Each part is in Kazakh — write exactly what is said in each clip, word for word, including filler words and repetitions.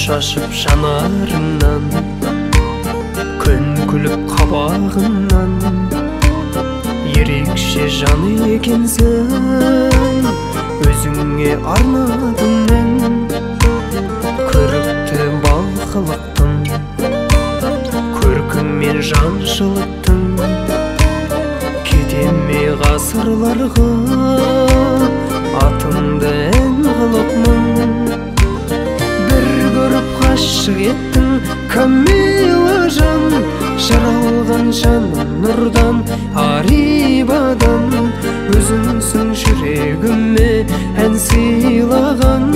шашып жанарыңнан, күн күліп қабағыңнан, ерекше жан екенсің, өзіңе арнадым мен көрікті балқылықтың, көркіңмен жан жылыттың. Кетеме ғасырларға атыңды ән қылып мұң, бір көріп ғашық еттің Камила жан, жаралған жаным нұрдан, арибадан. Өзіңсің жүрегіме ән сыйлаған,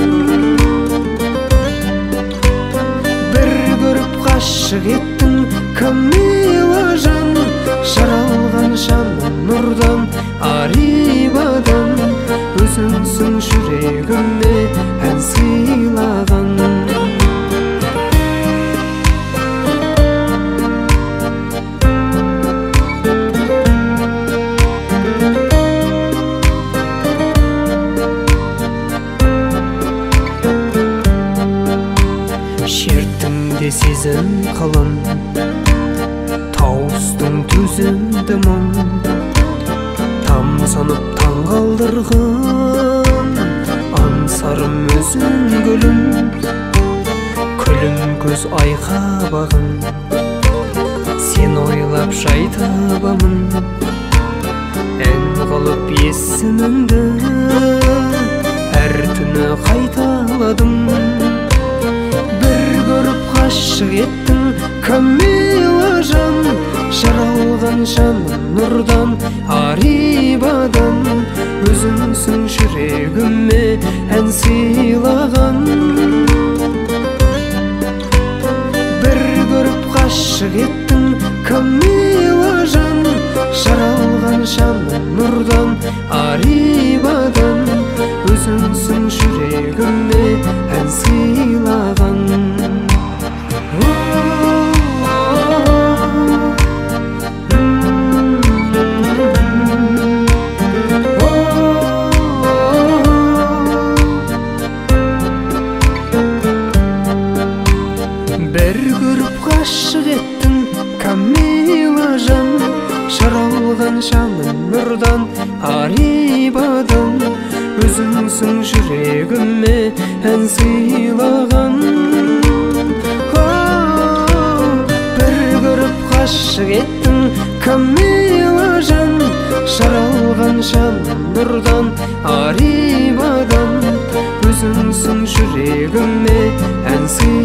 бір көріп ғашық еттің Камила жан, жаралған жаным нұрдан, арибадан. Өзіңсің жүрегіме ән сыйлаған. Шерттіңде сезім қылын, тауыстың төзімді мұң, тамсанып таң қалдырған аңсарым өзің гүлім, күлім көз айқа бағың, сен ойлап жай табамын, ән қылып есіміңді әр түні қайталадым. Ғашық еттің Камила жан, жаралған жаным нұрдан, арибадан. Өзіңсің жүрегіме ән сыйлаған, бір көріп ғашық еттің Камила жан, жаралған жаным нұрдан, арибадан. Өзіңсің жүрегіме ән сыйлаған. Бір көріп ғашық еттің Камила жан, жаралған жаным нұрдан, арибадан. Өзіңсің жүрегіме ән сыйлаған, бір көріп ғашық еттің Камила жан, жаралған жаным нұрдан, арибадан. Өзіңсің жүрегіме ән сыйлаған.